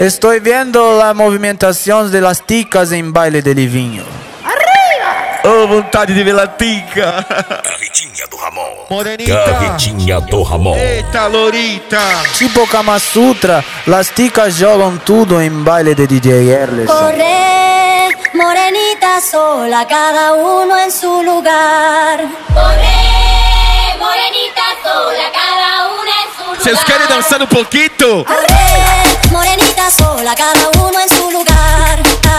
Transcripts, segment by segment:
Estoy viendo la movimentación de las ticas en baile de livinho. Ô, vontade de ver latica. Carretinha do Ramon. Morenita. Carretinha do Ramon. Eita, lourita. Tipo Kama Sutra, las ticas jogam tudo en baile de DJ Erlerson. Corre, morenita sola, cada uno en su lugar. Corre, morenita sola, cada una en su lugar. Vocês querem dançar um pouquinho? Corre, morenita sola, cada uno en su lugar.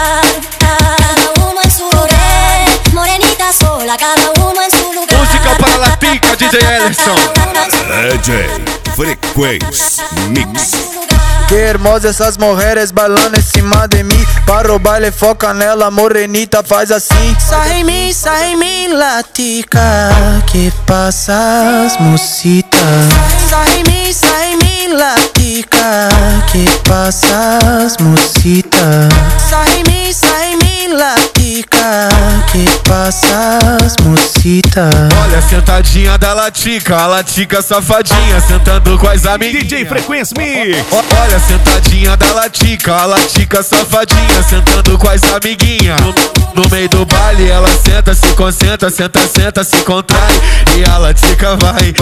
Cada uno en su lugar. Morenita sola, cada uno en su lugar. Música para latica, DJ Ellison. DJ Frequência Mix. Que hermosa essas mulheres bailando em cima de mim. Para o baile foca nela, morenita faz assim. Sai em mim, latica. Que passas, mocita. Sai em mim, latica. Que passas, mocita. Sai em mim, latica. Que passas, mocita. Olha a sentadinha da latica, a latica safadinha, sentando com as amiguinhas. DJ Frequência Mix. Olha a sentadinha da latica, a latica safadinha, sentando com as amiguinhas. No meio do baile ela senta, se concentra, senta, se contrai. E a latica vai.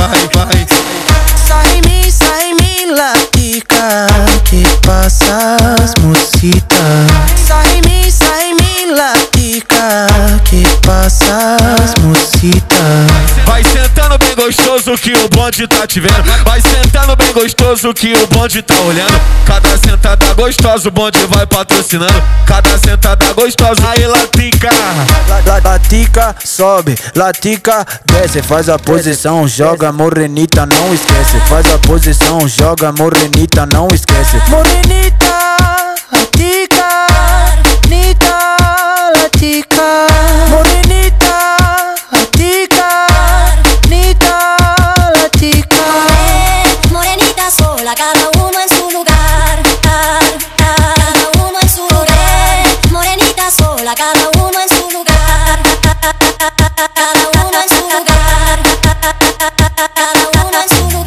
Sai em mim, latica. Que passas, mocita. Sai em mim, latica. Que passas, mocita. Vai sentando bem gostoso que o bonde tá te vendo. Vai sentando bem gostoso que o bonde tá olhando. Cada sentada gostosa o bonde vai patrocinando. Cada sentada gostosa, aí latica. Latica sobe, latica desce. Faz a posição, joga morenita, não esquece. Faz a posição, joga morenita, não esquece. Morenita, latica, nita, latica. Morenita, latica, nita, latica. Morenita sola, cada uno en su lugar. Cada uno en su lugar. Morenita sola, cada uno en su lugar.